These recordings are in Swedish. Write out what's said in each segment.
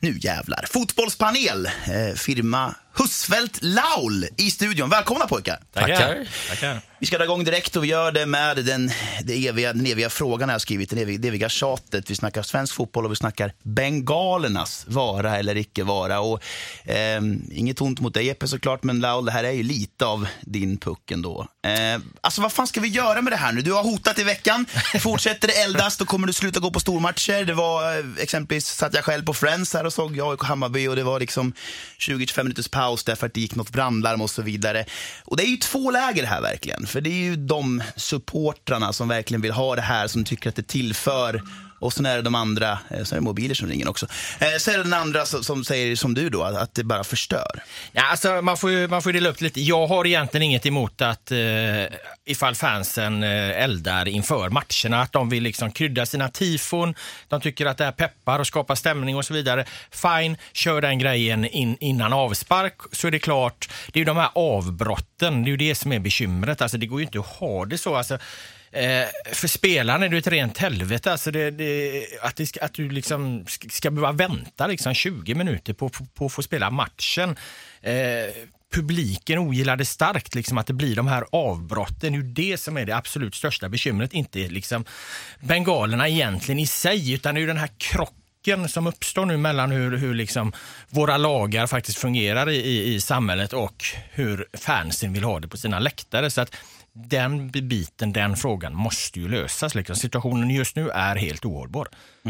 Nu jävlar. Fotbollspanel, firma Husfeldt Laul i studion. Välkomna pojkar. Tackar. Vi ska dra igång direkt och vi gör det med den eviga frågan jag har skrivit, det eviga tjatet. Vi snackar svensk fotboll och vi snackar bengalernas vara eller icke vara. Och inget ont mot dig Jeppe såklart, men Laul, det här är ju lite av din puck ändå. Alltså vad fan ska vi göra med det här nu? Du har hotat i veckan, fortsätter det eldas, då kommer du sluta gå på stormatcher. Det var exempelvis, satt jag själv på Friends här och såg jag i Hammarby och det var liksom 20-25 minuters paus därför att det gick något brandlarm och så vidare. Och det är ju två läger här verkligen, för det är ju de supportrarna som verkligen vill ha det här, som tycker att det tillför. Och så är det de andra, så är det mobiler som ringer också. Så är det den andra som säger som du då, att det bara förstör. Ja, alltså man får dela upp lite. Jag har egentligen inget emot att ifall fansen eldar inför matcherna, att de vill liksom krydda sina tifon. De tycker att det är peppar och skapar stämning och så vidare. Fine, kör den grejen innan avspark, så är det klart. Det är ju de här avbrotten, det är ju det som är bekymret. Alltså det går ju inte att ha det så. Alltså för spelaren är det ett rent helvete, alltså att du liksom ska behöva vänta liksom 20 minuter på att få spela matchen. Publiken ogillar det starkt liksom, att det blir de här avbrotten. Det är ju det som är det absolut största bekymret, inte liksom bengalerna egentligen i sig, utan det är ju den här krocken som uppstår nu mellan hur liksom våra lagar faktiskt fungerar i samhället och hur fansen vill ha det på sina läktare. Så att den biten, den frågan måste ju lösas. Liksom. Situationen just nu är helt ohållbar.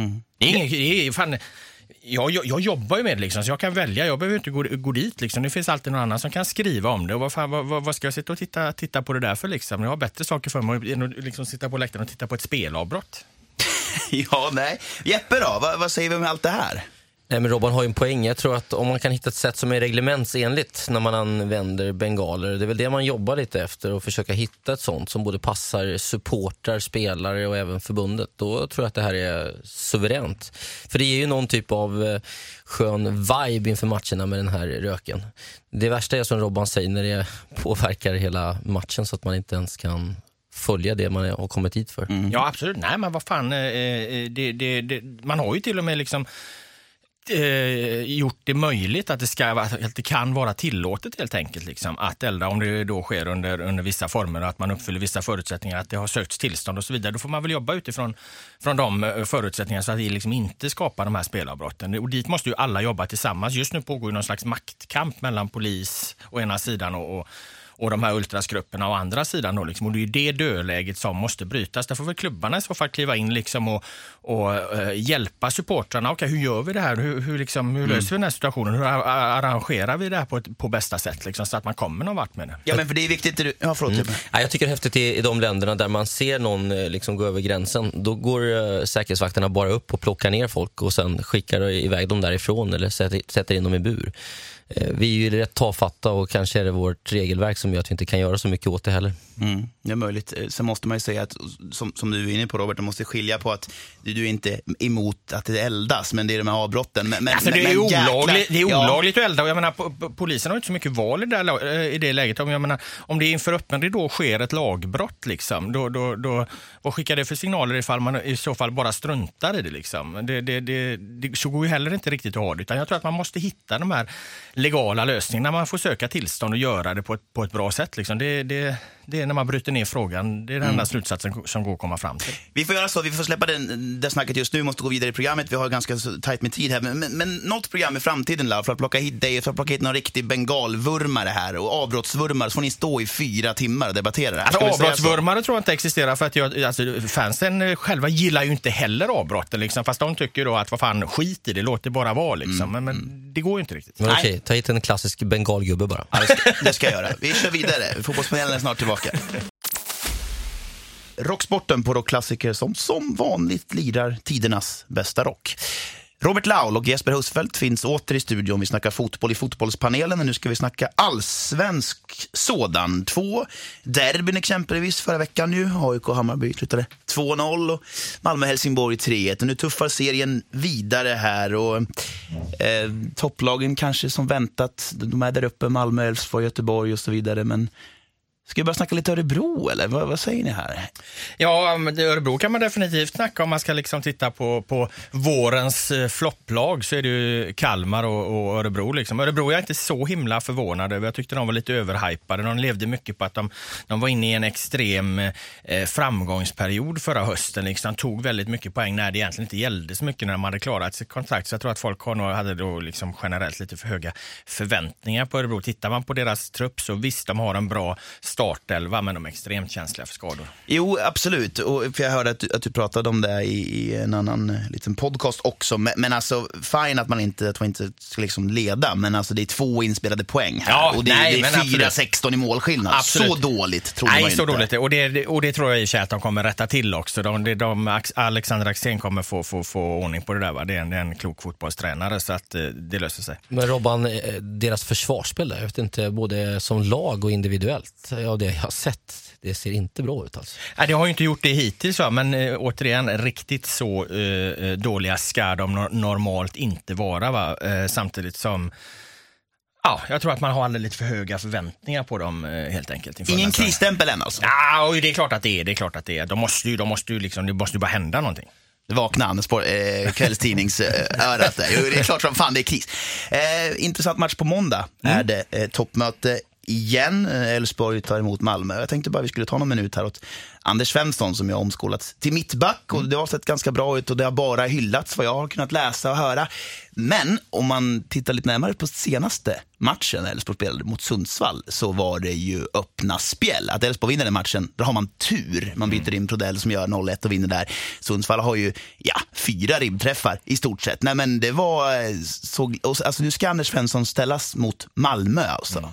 Jag jobbar ju med det, liksom, så jag kan välja. Jag behöver inte gå dit. Liksom. Det finns alltid någon annan som kan skriva om det. Och vad ska jag sitta och titta på det där för? Liksom? Jag har bättre saker för mig än att liksom sitta på läktaren och titta på ett spelavbrott. Ja, nej. Jeppe då, vad säger vi om allt det här? Nej, men Robban har ju en poäng. Jag tror att om man kan hitta ett sätt som är reglementsenligt när man använder bengaler, det är väl det man jobbar lite efter, och försöka hitta ett sånt som både passar supportrar, spelare och även förbundet. Då tror jag att det här är suveränt. För det är ju någon typ av skön vibe inför matcherna med den här röken. Det värsta är som Robban säger, när det påverkar hela matchen så att man inte ens kan följa det man har kommit hit för. Ja, absolut. Nej, men vad fan, man har ju till och med liksom gjort det möjligt att det kan vara tillåtet helt enkelt liksom, att elda, om det då sker under vissa former och att man uppfyller vissa förutsättningar, att det har sökts tillstånd och så vidare. Då får man väl jobba utifrån de förutsättningarna så att det liksom inte skapar de här spelavbrotten. Och dit måste ju alla jobba tillsammans. Just nu pågår ju någon slags maktkamp mellan polis å ena sidan och de här ultrasgrupperna å andra sidan då, liksom. Och det är ju det dödläget som måste brytas. Där får väl klubbarna i så fall kliva in liksom och hjälpa supportrarna. Okej, hur gör vi det här? Hur löser vi den här situationen? Hur arrangerar vi det här på bästa sätt liksom, så att man kommer någon vart med det? Ja, men för det är viktigt. Jag tycker det är häftigt i de länderna där man ser någon liksom gå över gränsen. Då går säkerhetsvakterna bara upp och plockar ner folk och sen skickar iväg dem därifrån eller sätter in dem i bur. Vi är ju rätt tafatta och kanske är det vårt regelverk som gör att vi inte kan göra så mycket åt det heller. Det är möjligt. Sen måste man ju säga att, som du är inne på Robert, man måste skilja på att du är inte emot att det eldas, men det är de här avbrotten. Men det är olagligt att elda, och jag menar, polisen har inte så mycket val i det läget. Om det inför öppen ridå sker ett lagbrott liksom, då vad skickar det för signaler ifall man i så fall bara struntar i det liksom? Det så går ju heller inte riktigt att ha det, utan jag tror att man måste hitta de här legala lösningarna när man får söka tillstånd och göra det på ett bra sätt liksom. Det är när man bryter ner frågan. Det är den enda slutsatsen som går att komma fram till. Vi får göra så, vi får släppa det snacket just nu. Vi måste gå vidare i programmet, vi har ganska tajt med tid här. Men något program i framtiden, för att plocka hit dig, för att plocka hit någon riktig bengalvurmare här och avbrottsvurmare, så får ni stå i 4 timmar och debattera det här. Alltså, avbrottsvurmare tror jag inte existerar, för att fansen själva gillar ju inte heller avbrotten liksom, fast de tycker då att vad fan, skit i det, låt det bara vara liksom. Men det går ju inte riktigt. Men okej, ta hit en klassisk bengalgubbe bara. Ja, det ska jag göra. Vi kör vidare. Fotbollspanelen är snart tillbaka. Rocksporten på rockklassiker som vanligt lirar tidernas bästa rock. Robert Laul och Jesper Husfeldt finns åter i studion. Vi snackar fotboll i fotbollspanelen, och nu ska vi snacka allsvensk sådan. 2 derbyn exempelvis förra veckan nu. AIK och Hammarby slutade 2-0 och Malmö-Helsingborg 3-1. Och nu tuffar serien vidare här, och topplagen kanske som väntat, de är där uppe, Malmö, Elfsborg, Göteborg och så vidare, men Ska vi bara snacka lite Örebro, eller vad säger ni här? Ja, men Örebro kan man definitivt snacka om. Man ska liksom titta på vårens flopplag, så är det ju Kalmar och Örebro. Liksom. Örebro är jag inte så himla förvånad över. Jag tyckte de var lite överhypade. De levde mycket på att de var inne i en extrem framgångsperiod förra hösten. Liksom. Tog väldigt mycket poäng när det egentligen inte gällde så mycket när de hade klarat sitt kontrakt. Så jag tror att folk hade då liksom generellt lite för höga förväntningar på Örebro. Tittar man på deras trupp så visst, de har en bra startelva, men de är extremt känsliga för skador. Jo, absolut. Och för jag hörde att du pratade om det i en annan liten podcast också. Men alltså, fine att man inte ska liksom leda, men alltså det är 2 inspelade poäng här. Ja, och det är 4-16 i målskillnad. Absolut. Så dåligt trodde man inte. Nej, så dåligt. Och det tror jag i och för sig att de kommer rätta till också. Alexander Axén kommer få ordning på det där. Va? Det är en klok fotbollstränare, så att det löser sig. Men Robban, deras försvarsspel där, jag vet inte, både som lag och individuellt, av det jag har sett, det ser inte bra ut alltså. Nej, det har ju inte gjort det hittills, va? Men återigen, riktigt så dåliga ska de normalt inte vara. Va? Samtidigt som jag tror att man har alldeles lite för höga förväntningar på dem helt enkelt. Ingen krisstämpel än alltså? Ja, och det är klart att det är. Det är klart att det är. Det måste ju bara hända någonting. Vakna Anders på kvällstidningsörat där. Det är klart som fan det är kris. Intressant match på måndag är det toppmöte igen. Elfsborg tar emot Malmö. Jag tänkte bara vi skulle ta någon minut här åt Anders Svensson som jag omskolat till mittback, och det har sett ganska bra ut och det har bara hyllats vad jag har kunnat läsa och höra. Men om man tittar lite närmare på senaste matchen Elfsborg spelade mot Sundsvall, så var det ju öppna spel. Att Elfsborg vinner den matchen, då har man tur. Man byter in Prodell som gör 0-1 och vinner där. Sundsvall har ju 4 ribbträffar i stort sett. Nej, men det var så, alltså nu ska Anders Svensson ställas mot Malmö alltså.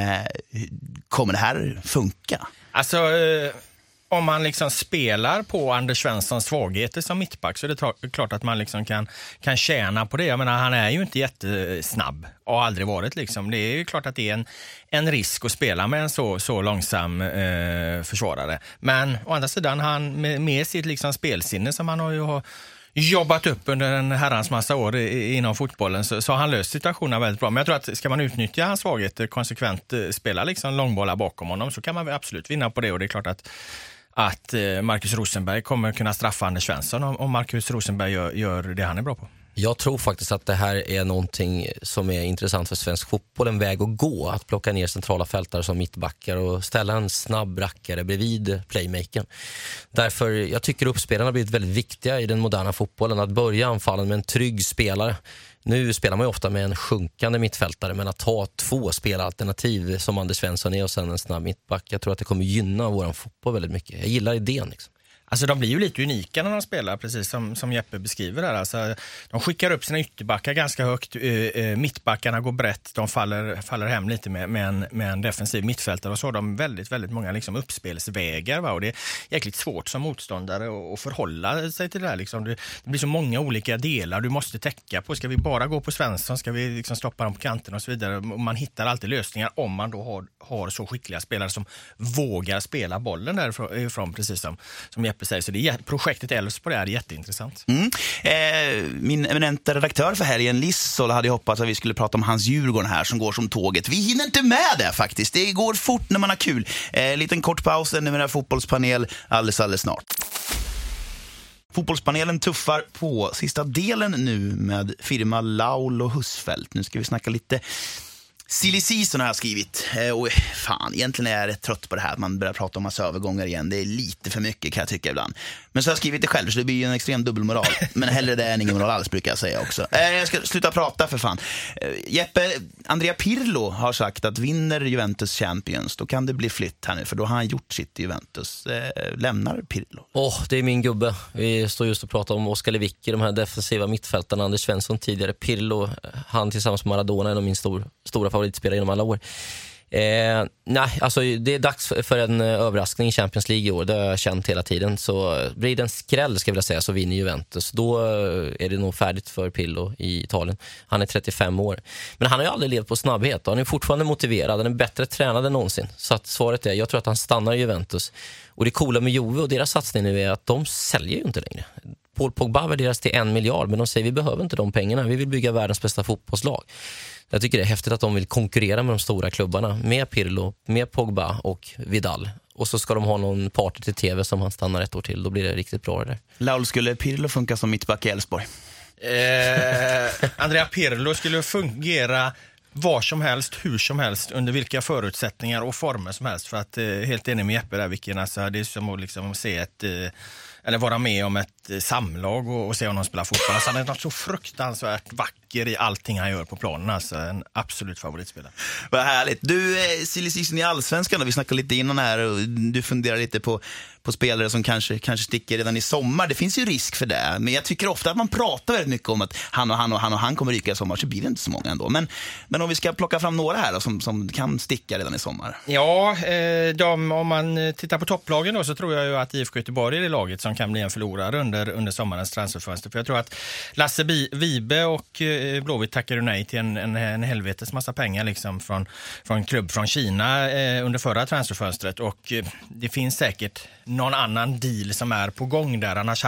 Kommer det här funka? Alltså om man liksom spelar på Anders Svenssons svagheter som mittback, så är det klart att man liksom kan tjäna på det. Jag menar, han är ju inte jättesnabb och har aldrig varit liksom. Det är ju klart att det är en risk att spela med en så långsam försvarare. Men å andra sidan, han med sitt liksom spelsinne som han har jobbat upp under en herrans massa år inom fotbollen, så har han löst situationen väldigt bra. Men jag tror att ska man utnyttja hans svagheter konsekvent, spela liksom långbollar bakom honom, så kan man absolut vinna på det. Och det är klart att Marcus Rosenberg kommer kunna straffa Anders Svensson om Marcus Rosenberg gör det han är bra på. Jag tror faktiskt att det här är någonting som är intressant för svensk fotboll, en väg att gå, att plocka ner centrala fältare som mittbackar och ställa en snabb rackare bredvid playmakern. Därför, jag tycker uppspelarna har blivit väldigt viktiga i den moderna fotbollen, att börja anfallen med en trygg spelare. Nu spelar man ju ofta med en sjunkande mittfältare, men att ta 2 spelaralternativ som Anders Svensson är och sen en snabb mittback, jag tror att det kommer gynna våran fotboll väldigt mycket. Jag gillar idén liksom. Alltså de blir ju lite unika när de spelar, precis som Jeppe beskriver där. Alltså, de skickar upp sina ytterbackar ganska högt, mittbackarna går brett, de faller hem lite med en defensiv mittfältare, och så har de väldigt, väldigt många liksom uppspelsvägar. Va? Och det är jäkligt svårt som motståndare att förhålla sig till det här. Liksom. Det blir så många olika delar du måste täcka på. Ska vi bara gå på Svensson? Ska vi liksom stoppa dem på kanten och så vidare? Och man hittar alltid lösningar om man då har så skickliga spelare som vågar spela bollen därifrån, precis som Jeppe säger. Så projektet Elfsborg är jätteintressant. Min eminenta redaktör för helgen, Lissol, hade hoppats att vi skulle prata om hans Djurgården här som går som tåget. Vi hinner inte med det faktiskt. Det går fort när man har kul. Liten kort paus med den här fotbollspanel alldeles snart. Fotbollspanelen tuffar på sista delen nu med firma Laul och Husfeldt. Nu ska vi snacka lite silly season har jag skrivit. Och fan, egentligen är jag rätt trött på det här att man börjar prata om massa övergångar igen. Det är lite för mycket kan jag tycka ibland. Men så har jag skrivit det själv, så det blir ju en extrem dubbelmoral. Men hellre det än ingen moral alls, brukar jag säga också. Jag ska sluta prata för fan. Jeppe, Andrea Pirlo har sagt att vinner Juventus Champions, då kan det bli flytt här nu. För då har han gjort sitt i Juventus. Lämnar Pirlo? Det är min gubbe. Vi står just och pratar om Oskar Lewicki, de här defensiva mittfältarna. Anders Svensson tidigare. Pirlo, han tillsammans med Maradona är en av min stora favoritspelare genom alla år. Nej, alltså det är dags för en överraskning i Champions League i år. Det har jag känt hela tiden. Så blir det en skräll, ska jag vilja säga, så vinner Juventus. Då är det nog färdigt för Pirlo i Italien. Han är 35 år. Men han har ju aldrig levt på snabbhet. Han är fortfarande motiverad. Han är bättre tränad än någonsin. Så att svaret är, jag tror att han stannar i Juventus. Och det coola med Juve och deras satsning nu är att de säljer ju inte längre. Paul Pogba värderas till 1 miljard, men de säger vi behöver inte de pengarna. Vi vill bygga världens bästa fotbollslag. Jag tycker det är häftigt att de vill konkurrera med de stora klubbarna. Med Pirlo, med Pogba och Vidal. Och så ska de ha någon partner till TV som han stannar 1 år till. Då blir det riktigt bra det där. Laul, skulle Pirlo funka som mittback i Elfsborg? Andrea Pirlo skulle fungera var som helst, hur som helst, under vilka förutsättningar och former som helst. För att helt enig med Jeppe där, vilken, alltså, det är som att liksom se ett eller vara med om ett samlag och se honom spela fotboll. Alltså, han är något så fruktansvärt vacker i allting han gör på planen. Alltså, en absolut favoritspelare. Vad härligt. Du, silly season i Allsvenskan, och vi snackade lite innan här, och du funderar lite på spelare som kanske sticker redan i sommar. Det finns ju risk för det, men jag tycker ofta att man pratar väldigt mycket om att han kommer ryka i sommar, så blir det inte så många ändå. Men om vi ska plocka fram några här då, som kan sticka redan i sommar. Ja, om man tittar på topplagen då, så tror jag ju att IFK Göteborg är det laget som kan bli en förlorare under sommarens transferfönster. För jag tror att Lasse Vibe och Blåvitt tackade nej till en helvetes massa pengar liksom från klubb från Kina under förra transferfönstret, och det finns säkert någon annan deal som är på gång där, annars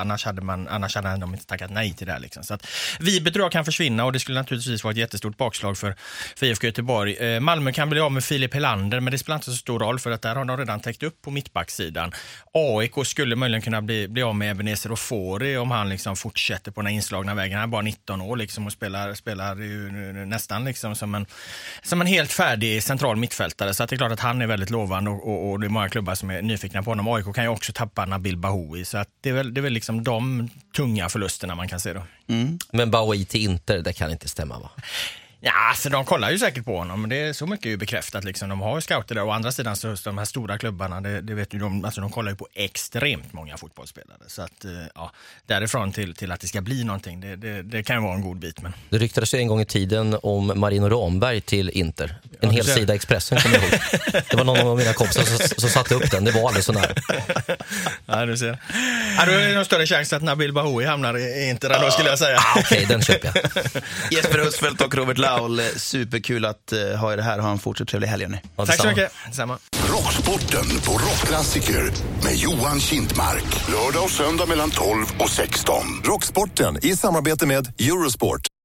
hade de inte tackat nej till det här liksom. Så att Vibe tror jag kan försvinna, och det skulle naturligtvis vara ett jättestort bakslag för IFK Göteborg. Malmö kan bli av med Filip Helander, men det spelar inte så stor roll, för att där har de redan täckt upp på mittbacksidan. AIK skulle möjligen kunna bli av med Ebenezer Ofori om han liksom fortsätter på den här inslagna vägen. Han är bara 19 år liksom, och spelar ju nästan liksom som en helt färdig central mittfältare, så att det är klart att han är väldigt lovande, och det är många klubbar som är nyfikna på honom. AIK kan ju också tappa Nabil Bahoui, så att det är väl liksom de tunga förlusterna man kan se då. Men Bahoui till Inter, det kan inte stämma, va? Ja, alltså de kollar ju säkert på honom, men det är så mycket ju bekräftat liksom. De har ju scouter där, och å andra sidan så de här stora klubbarna, det vet ju de, alltså de kollar ju på extremt många fotbollsspelare, så att ja, därifrån till att det ska bli någonting, det kan ju vara en god bit. Men Det ryktades ju en gång i tiden om Marino Ramberg till Inter. En hel sida Expressen, kommer jag ihåg. Det var någon av mina kompisar som satte upp den. Det var aldrig så nära. Ja, du ser. Ja, då är det någon större chans att Nabil Bahoui hamnar i Inter då, skulle jag säga. Okej, den köper jag. Jesper Husfeldt och Robert Laul, superkul att ha er här. Ha en fortsatt trevlig helg, hörni. Ja, tack så mycket. Samma. Rocksporten på Rockklassiker med Johan Kindmark. Lördag och söndag mellan 12 och 16. Rocksporten i samarbete med Eurosport.